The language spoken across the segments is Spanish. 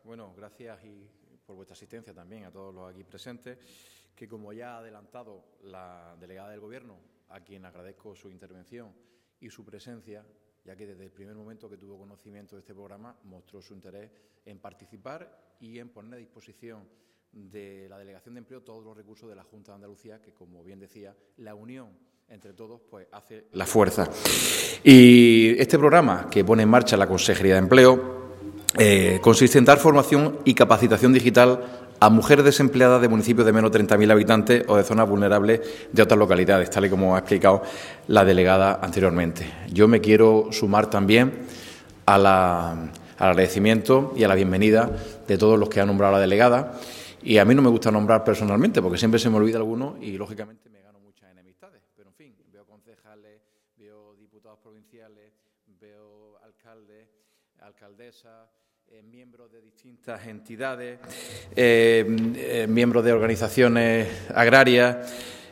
Bueno, gracias y por vuestra asistencia también a todos los aquí presentes, que como ya ha adelantado la delegada del Gobierno, a quien agradezco su intervención y su presencia, ya que desde el primer momento que tuvo conocimiento de este programa mostró su interés en participar y en poner a disposición de la Delegación de Empleo todos los recursos de la Junta de Andalucía, que, como bien decía, la unión entre todos pues hace la fuerza. Y este programa que pone en marcha la Consejería de Empleo consiste en dar formación y capacitación digital a mujeres desempleadas de municipios de menos de 30.000 habitantes o de zonas vulnerables de otras localidades, tal y como ha explicado la delegada anteriormente. Yo me quiero sumar también al agradecimiento y a la bienvenida de todos los que ha nombrado la delegada. Y a mí no me gusta nombrar personalmente, porque siempre se me olvida alguno y, lógicamente, me gano muchas enemistades. Pero, en fin, veo concejales, veo diputados provinciales, veo alcaldes, alcaldesas, miembros de distintas entidades, miembros de organizaciones agrarias,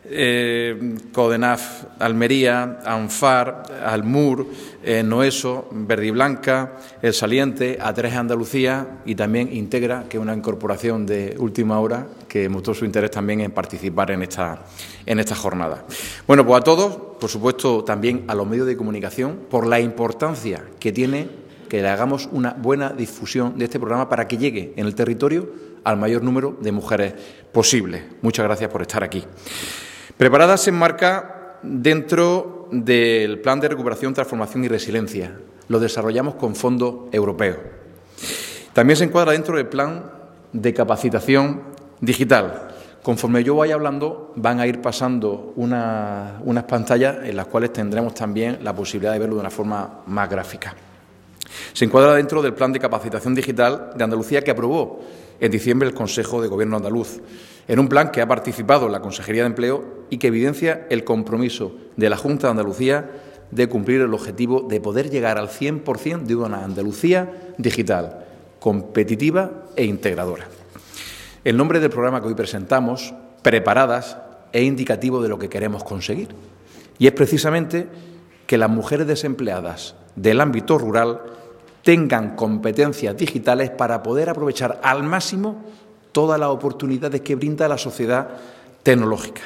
CODENAF Almería, ANFAR, Almur, Noeso, Verde y Blanca, El Saliente, A3 Andalucía y también Integra, que es una incorporación de última hora que mostró su interés también en participar en esta jornada. Bueno, pues a todos, por supuesto también a los medios de comunicación, por la importancia que tiene que le hagamos una buena difusión de este programa para que llegue en el territorio al mayor número de mujeres posible. Muchas gracias por estar aquí. Preparada se enmarca dentro del Plan de Recuperación, Transformación y Resiliencia. Lo desarrollamos con fondos europeos. También se encuadra dentro del Plan de Capacitación Digital. Conforme yo vaya hablando, van a ir pasando unas pantallas en las cuales tendremos también la posibilidad de verlo de una forma más gráfica. Se encuadra dentro del Plan de Capacitación Digital de Andalucía que aprobó en diciembre el Consejo de Gobierno andaluz, en un plan que ha participado en la Consejería de Empleo y que evidencia el compromiso de la Junta de Andalucía de cumplir el objetivo de poder llegar al 100% de una Andalucía digital, competitiva e integradora. El nombre del programa que hoy presentamos, Preparadas, es indicativo de lo que queremos conseguir. Y es precisamente que las mujeres desempleadas del ámbito rural tengan competencias digitales para poder aprovechar al máximo todas las oportunidades que brinda la sociedad tecnológica,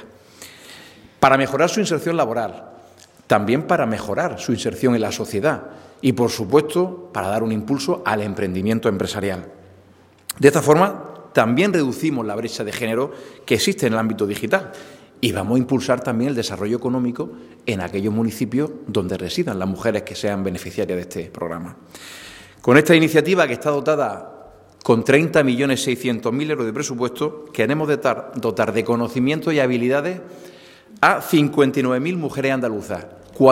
para mejorar su inserción laboral, también para mejorar su inserción en la sociedad y, por supuesto, para dar un impulso al emprendimiento empresarial. De esta forma, también reducimos la brecha de género que existe en el ámbito digital y vamos a impulsar también el desarrollo económico en aquellos municipios donde residan las mujeres que sean beneficiarias de este programa. Con esta iniciativa, que está dotada con 30.600.000 euros de presupuesto, queremos dotar de conocimientos y habilidades a 59.000 mujeres andaluzas,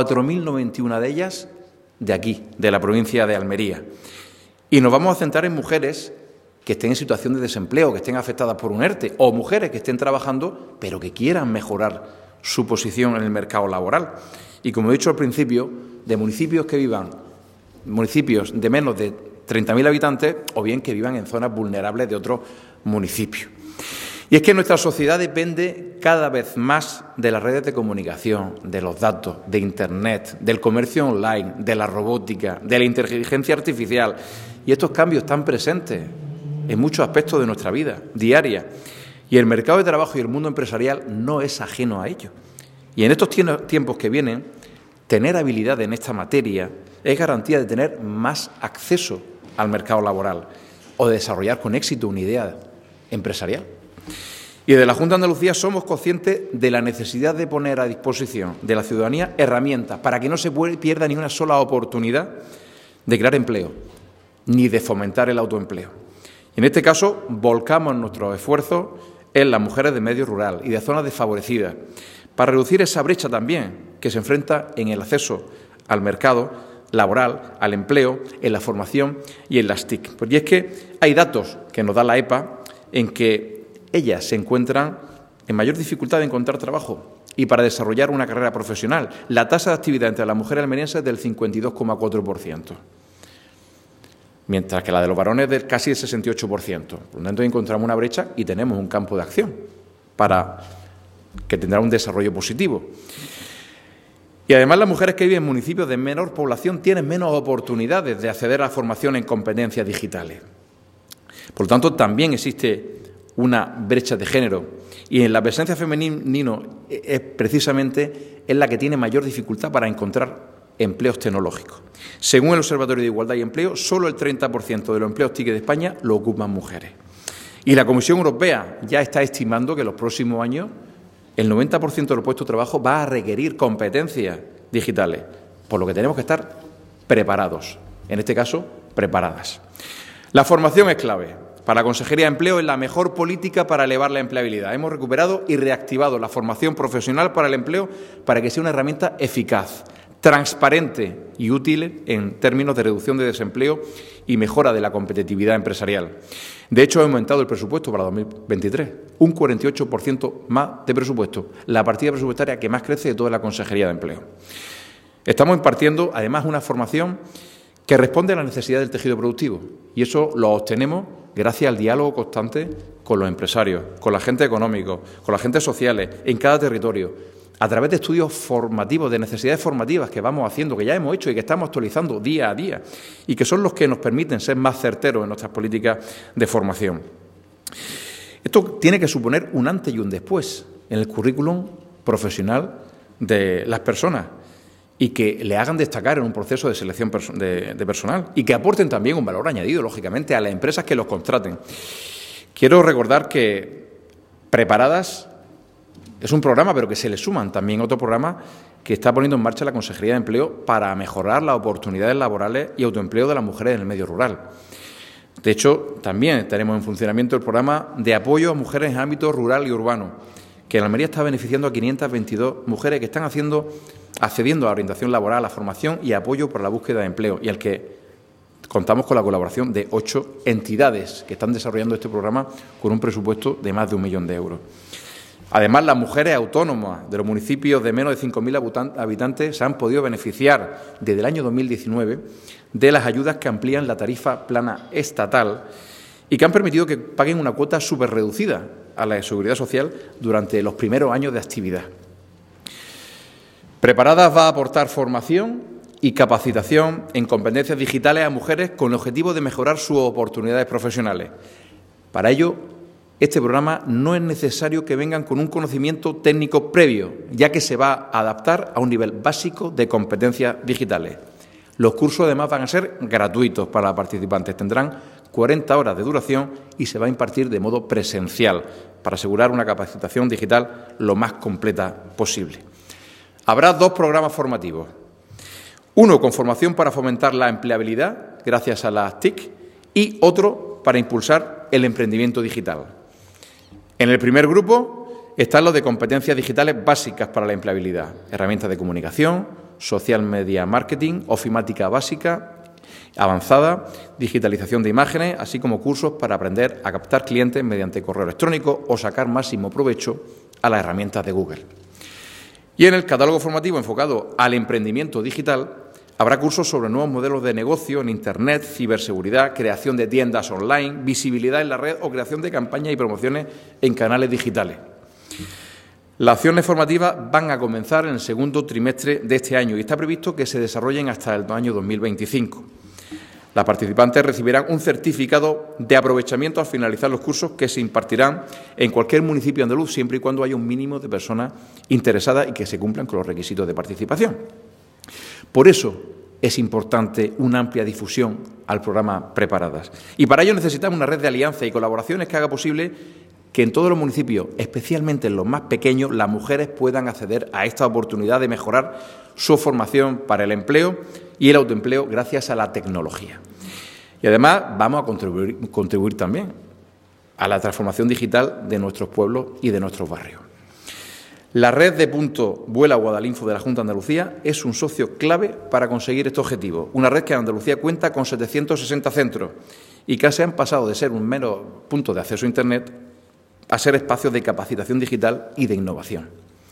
4.091 de ellas de aquí, de la provincia de Almería. Y nos vamos a centrar en mujeres que estén en situación de desempleo, que estén afectadas por un ERTE, o mujeres que estén trabajando pero que quieran mejorar su posición en el mercado laboral. Y, como he dicho al principio, de municipios que vivan, municipios de menos de 30.000 habitantes o bien que vivan en zonas vulnerables de otros municipios. Y es que nuestra sociedad depende cada vez más de las redes de comunicación, de los datos, de Internet, del comercio online, de la robótica, de la inteligencia artificial. Y estos cambios están presentes en muchos aspectos de nuestra vida diaria. Y el mercado de trabajo y el mundo empresarial no es ajeno a ello. Y en estos tiempos que vienen, tener habilidad en esta materia es garantía de tener más acceso al mercado laboral o de desarrollar con éxito una idea empresarial. Y desde la Junta de Andalucía somos conscientes de la necesidad de poner a disposición de la ciudadanía herramientas para que no se pierda ni una sola oportunidad de crear empleo, ni de fomentar el autoempleo. Y en este caso, volcamos nuestros esfuerzos en las mujeres de medio rural y de zonas desfavorecidas, para reducir esa brecha también que se enfrenta en el acceso al mercado laboral, al empleo, en la formación y en las TIC. Pues y es que hay datos que nos da la EPA en que ellas se encuentran en mayor dificultad de encontrar trabajo y para desarrollar una carrera profesional. La tasa de actividad entre las mujeres almerienses es del 52,4%, mientras que la de los varones es del casi el 68%. Por lo tanto, encontramos una brecha y tenemos un campo de acción para que tendrá un desarrollo positivo. Y además, las mujeres que viven en municipios de menor población tienen menos oportunidades de acceder a la formación en competencias digitales. Por lo tanto, también existe una brecha de género y en la presencia femenina es precisamente en la que tiene mayor dificultad para encontrar empleos tecnológicos. Según el Observatorio de Igualdad y Empleo, solo el 30% de los empleos TIC de España lo ocupan mujeres. Y la Comisión Europea ya está estimando que en los próximos años el 90% de los puestos de trabajo va a requerir competencias digitales, por lo que tenemos que estar preparados, en este caso, preparadas. La formación es clave. Para la Consejería de Empleo es la mejor política para elevar la empleabilidad. Hemos recuperado y reactivado la formación profesional para el empleo para que sea una herramienta eficaz, transparente y útil en términos de reducción de desempleo y mejora de la competitividad empresarial. De hecho, ha aumentado el presupuesto para 2023, un 48% más de presupuesto, la partida presupuestaria que más crece de toda la Consejería de Empleo. Estamos impartiendo, además, una formación que responde a la necesidad del tejido productivo y eso lo obtenemos gracias al diálogo constante con los empresarios, con los agentes económicos, con los agentes sociales, en cada territorio, a través de estudios formativos, de necesidades formativas que vamos haciendo, que ya hemos hecho y que estamos actualizando día a día y que son los que nos permiten ser más certeros en nuestras políticas de formación. Esto tiene que suponer un antes y un después en el currículum profesional de las personas y que le hagan destacar en un proceso de selección de personal y que aporten también un valor añadido, lógicamente, a las empresas que los contraten. Quiero recordar que Preparadas es un programa, pero que se le suman también otro programa que está poniendo en marcha la Consejería de Empleo para mejorar las oportunidades laborales y autoempleo de las mujeres en el medio rural. De hecho, también tenemos en funcionamiento el programa de apoyo a mujeres en ámbito rural y urbano, que en Almería está beneficiando a 522 mujeres que están accediendo a la orientación laboral, a la formación y apoyo para la búsqueda de empleo, y al que contamos con la colaboración de 8 entidades que están desarrollando este programa con un presupuesto de más de 1 millón de euros. Además, las mujeres autónomas de los municipios de menos de 5.000 habitantes se han podido beneficiar desde el año 2019 de las ayudas que amplían la tarifa plana estatal y que han permitido que paguen una cuota superreducida a la Seguridad Social durante los primeros años de actividad. Preparadas va a aportar formación y capacitación en competencias digitales a mujeres con el objetivo de mejorar sus oportunidades profesionales. Para ello, este programa no es necesario que vengan con un conocimiento técnico previo, ya que se va a adaptar a un nivel básico de competencias digitales. Los cursos, además, van a ser gratuitos para los participantes. Tendrán 40 horas de duración y se va a impartir de modo presencial para asegurar una capacitación digital lo más completa posible. Habrá 2 programas formativos. Uno con formación para fomentar la empleabilidad, gracias a las TIC, y otro para impulsar el emprendimiento digital. En el primer grupo están los de competencias digitales básicas para la empleabilidad, herramientas de comunicación, social media marketing, ofimática básica, avanzada, digitalización de imágenes, así como cursos para aprender a captar clientes mediante correo electrónico o sacar máximo provecho a las herramientas de Google. Y en el catálogo formativo enfocado al emprendimiento digital habrá cursos sobre nuevos modelos de negocio en Internet, ciberseguridad, creación de tiendas online, visibilidad en la red o creación de campañas y promociones en canales digitales. Las acciones formativas van a comenzar en el segundo trimestre de este año y está previsto que se desarrollen hasta el año 2025. Las participantes recibirán un certificado de aprovechamiento al finalizar los cursos que se impartirán en cualquier municipio andaluz, siempre y cuando haya un mínimo de personas interesadas y que se cumplan con los requisitos de participación. Por eso es importante una amplia difusión al programa Preparadas. Y para ello necesitamos una red de alianzas y colaboraciones que haga posible que en todos los municipios, especialmente en los más pequeños, las mujeres puedan acceder a esta oportunidad de mejorar su formación para el empleo y el autoempleo gracias a la tecnología. Y además vamos a contribuir también a la transformación digital de nuestros pueblos y de nuestros barrios. La red de punto Vuela Guadalinfo de la Junta de Andalucía es un socio clave para conseguir este objetivo. Una red que en Andalucía cuenta con 760 centros y que se han pasado de ser un mero punto de acceso a Internet a ser espacios de capacitación digital y de innovación.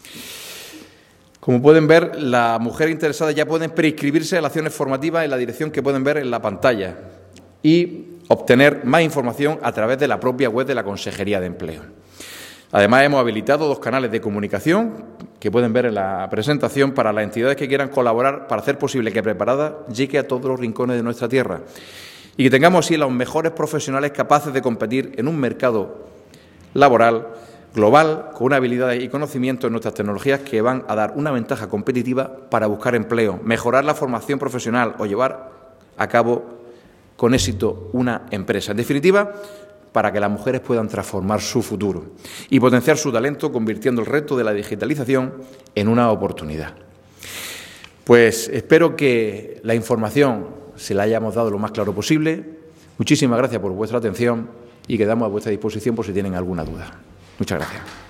Como pueden ver, las mujeres interesadas ya pueden preinscribirse a las acciones formativas en la dirección que pueden ver en la pantalla y obtener más información a través de la propia web de la Consejería de Empleo. Además, hemos habilitado 2 canales de comunicación que pueden ver en la presentación para las entidades que quieran colaborar para hacer posible que Preparadas llegue a todos los rincones de nuestra tierra. y que tengamos así los mejores profesionales capaces de competir en un mercado laboral global, con una habilidad y conocimiento en nuestras tecnologías que van a dar una ventaja competitiva para buscar empleo, mejorar la formación profesional o llevar a cabo con éxito una empresa. En definitiva, para que las mujeres puedan transformar su futuro y potenciar su talento, convirtiendo el reto de la digitalización en una oportunidad. Pues espero que la información se la hayamos dado lo más claro posible. Muchísimas gracias por vuestra atención y quedamos a vuestra disposición por si tienen alguna duda. Muchas gracias.